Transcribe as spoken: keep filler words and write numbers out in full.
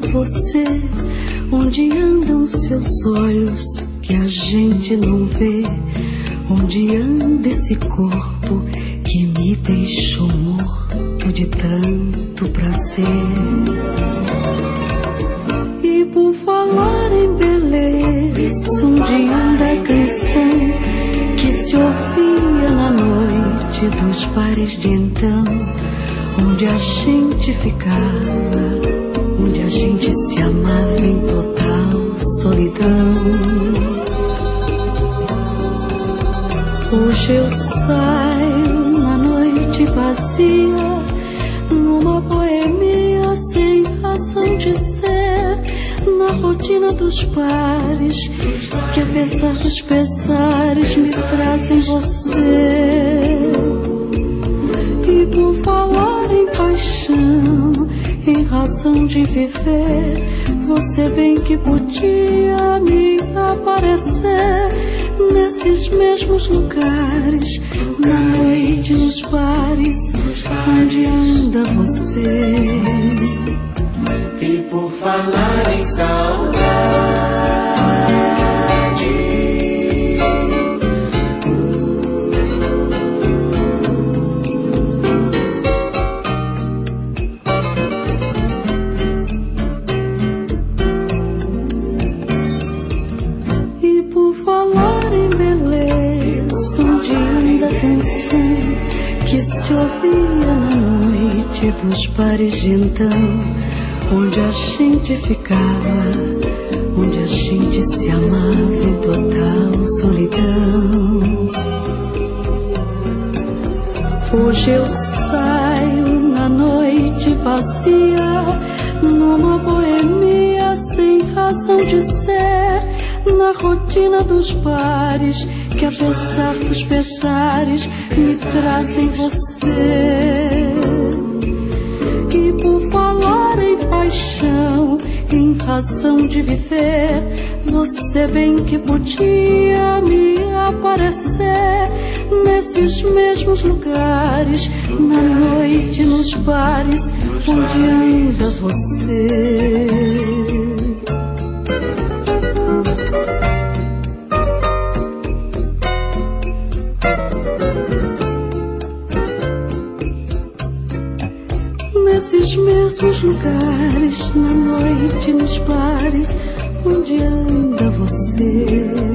você? Onde andam seus olhos que a gente não vê? Onde anda esse corpo que me deixou morto de tanto prazer? E por falar em beleza, onde anda a canção que se ouvia na noite dos bares de então? Onde a gente ficava, onde a gente se amava em total solidão. Hoje eu saio na noite vazia, numa boemia sem razão de ser, na rotina dos bares, que apesar dos pesares me trazem você. E por falar em paixão, em razão de viver, você bem que podia me aparecer nesses mesmos lugares, na noite, nos bares, onde anda você. E por falar em saudade, e por falar em beleza, onde anda a canção que se ouvia na noite dos bares de então, onde a gente ficava, onde a gente se amava em total solidão. Hoje eu saio na noite vazia, numa boemia sem razão de ser, na rotina dos bares, que apesar dos pesares me trazem você. E por falar em paixão, em razão de viver, você bem que podia me aparecer nesses mesmos lugares, na noite, nos bares, onde anda você. Nesses mesmos lugares, na noite, nos bares, onde anda você.